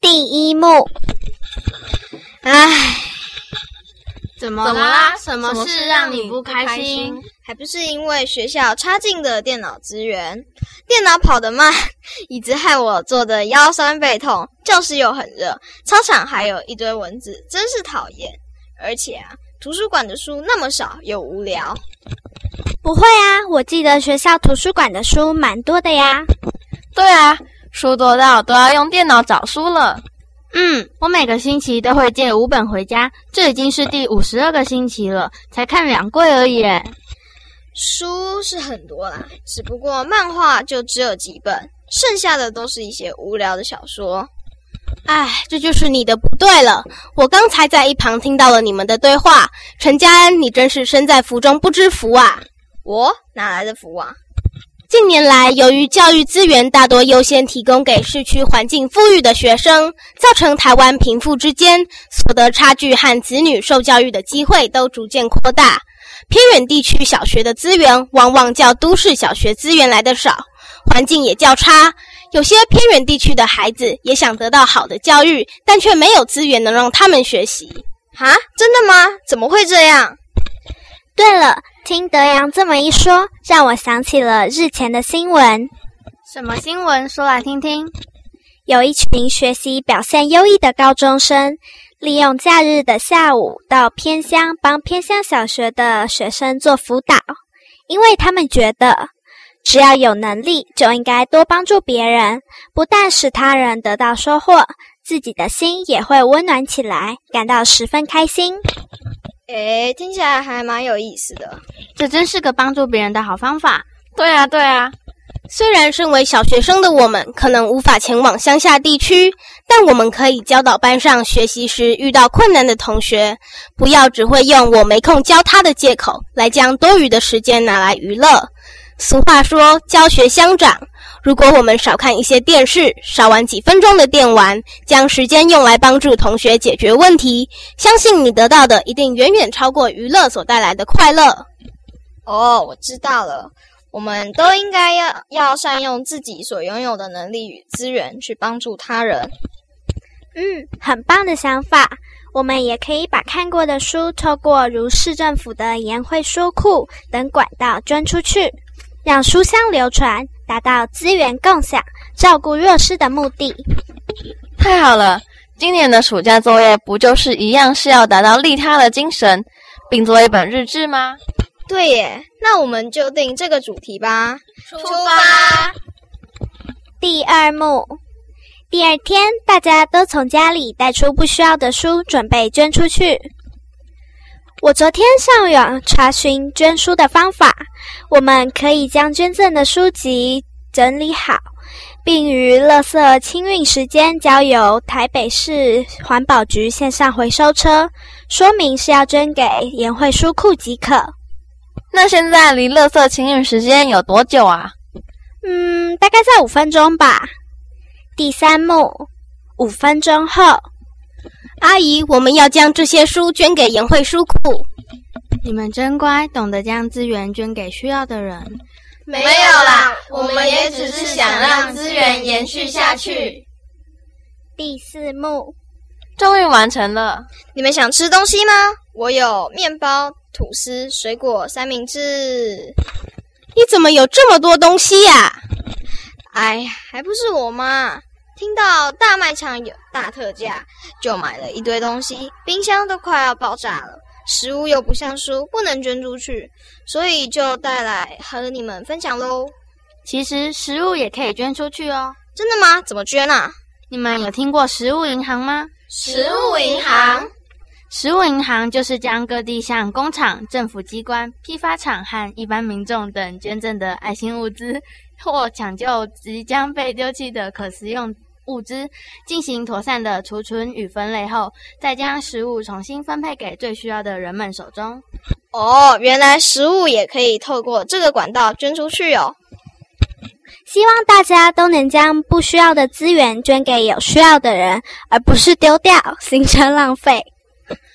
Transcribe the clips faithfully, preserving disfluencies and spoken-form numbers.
第一幕。 唉， 怎么啦？什么事让你不开心？ 还不是因为学校差劲的电脑资源，电脑跑得慢，一直害我坐得腰酸背痛，教室又很热，操场还有一堆蚊子，真是讨厌。而且啊，图书馆的书那么少又无聊。 不会啊，我记得学校图书馆的书蛮多的呀。 对啊，书多到都要用电脑找书了。 嗯，我每个星期都会借五本回家，这已经是第五十二个星期了，才看两柜而已。 书是很多啦，只不过漫画就只有几本，剩下的都是一些无聊的小说。 唉，这就是你的不对了。我刚才在一旁听到了你们的对话，陈嘉恩，你真是身在福中不知福啊！ 我哪来的福啊？ 近年来，由于教育资源大多优先提供给市区环境富裕的学生，造成台湾贫富之间所得差距和子女受教育的机会都逐渐扩大。偏远地区小学的资源往往较都市小学资源来得少，环境也较差。有些偏远地区的孩子也想得到好的教育，但却没有资源能让他们学习。 啊，真的吗？怎么会这样？ 对了，听德阳这么一说，让我想起了日前的新闻。 什么新闻？说来听听。 有一群学习表现优异的高中生，利用假日的下午到偏乡帮偏乡小学的学生做辅导，因为他们觉得只要有能力就应该多帮助别人，不但使他人得到收获，自己的心也会温暖起来，感到十分开心。 诶，听起来还蛮有意思的。 这真是个帮助别人的好方法。 对啊对啊， 虽然身为小学生的我们可能无法前往乡下地区，但我们可以教导班上学习时遇到困难的同学，不要只会用我没空教他的借口来将多余的时间拿来娱乐。俗话说教学相长，如果我们少看一些电视，少玩几分钟的电玩，将时间用来帮助同学解决问题，相信你得到的一定远远超过娱乐所带来的快乐。 哦，我知道了，我们都应该要要善用自己所拥有的能力与资源去帮助他人。 嗯，很棒的想法。我们也可以把看过的书透过如市政府的研会书库等管道捐出去，让书香流传，达到资源共享、照顾弱势的目的。 太好了，今年的暑假作业不就是一样是要达到利他的精神，并做一本日志吗？ 对耶，那我们就定这个主题吧。 出发！ 第二幕。第二天，大家都从家里带出不需要的书，准备捐出去。我昨天上网查询捐书的方法，我们可以将捐赠的书籍整理好，并于垃圾清运时间交由台北市环保局线上回收车，说明是要捐给研会书库即可。 那现在离垃圾清运时间有多久啊？ 嗯，大概在五分钟吧。第三幕，五分钟后。 阿姨，我们要将这些书捐给研会书库。 你们真乖，懂得将资源捐给需要的人。 没有啦，我们也只是想让资源延续下去。 第四幕， 终于完成了。 你们想吃东西吗？我有面包、吐司、水果、三明治。 你怎么有这么多东西呀？ 哎呀，还不是我妈听到大卖场有大特价，就买了一堆东西，冰箱都快要爆炸了。食物又不像书，不能捐出去，所以就带来和你们分享咯。 其实食物也可以捐出去哦。 真的吗？怎么捐啊？ 你们有听过食物银行吗？ 食物银行？ 食物银行就是将各地向工厂、政府机关、批发厂和一般民众等捐赠的爱心物资，或抢救即将被丢弃的可食用物资，进行妥善的储存与分类后，再将食物重新分配给最需要的人们手中。 哦，原来食物也可以透过这个管道捐出去哦。 希望大家都能将不需要的资源捐给有需要的人，而不是丢掉，形成浪费。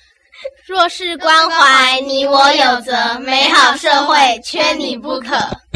弱势关怀，你我有责，美好社会缺你不可。